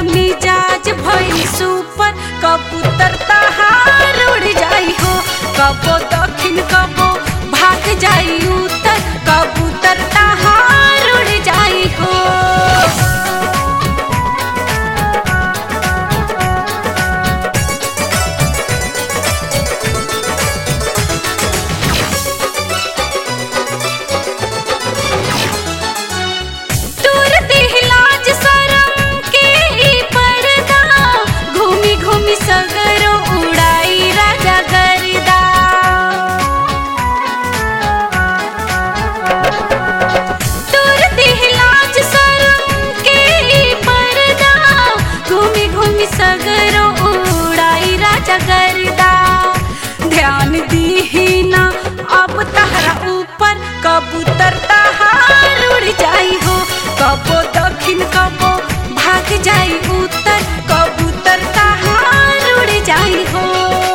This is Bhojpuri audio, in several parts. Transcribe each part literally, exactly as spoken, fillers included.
मिजाज भई सुपर, कबूतर तहार उड़ जाई हो। कबो दक्षिण कबो भाग जाई उत्तर, कबूतर तहार उड़ जाई हो। सगरो उड़ाई राजा गर्दा, दूर दिहलाज सरम के पर्दा, घूमी घूमी सगरो उड़ाई राजा गर्दा। ध्यान दीही ना अब तहरा ऊपर, कबूतर तहार उड़ जाई हो। कबो दक्षिण कबो भाग जाई उत्तर, कबूतर तहार उड़ जाई हो।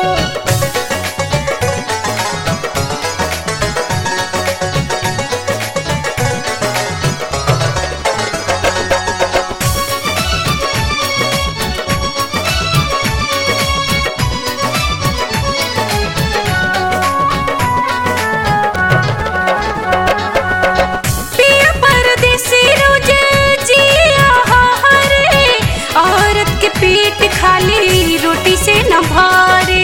पिया परदेसी रोजे जिया हरे, औरत के पेट खाली रोटी से न भरे।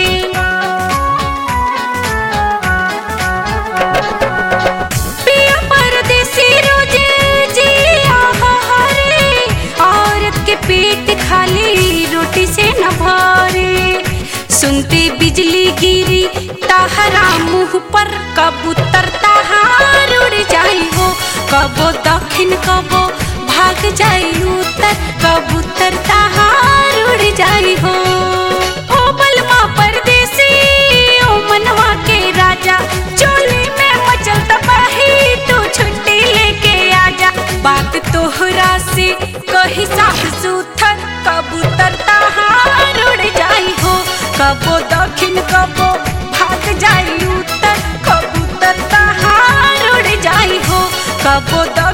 पिया परदेसी रोजे जिया हरे, औरत के पेट खाली रोटी से न भरे। सुनते बिजली गिरी तहरा मुँह पर, कबूतर तहार उड़ जाई हो। कबो दक्षिण कबो भाग जाई उत्तर, कबूतर तहार उड़ जाई हो। ओ बलमा परदेसी ओ मनवा के राजा, चोली में मचल तबाही तू छुट्टी लेके आजा। बात तोहरा से कही साफ सुथर, कबूतर तहार उड़ जाई हो। कबो दक्षिण कबो भाग जाई उत्तर, कबूतर तहार उड़ जाई हो। कबो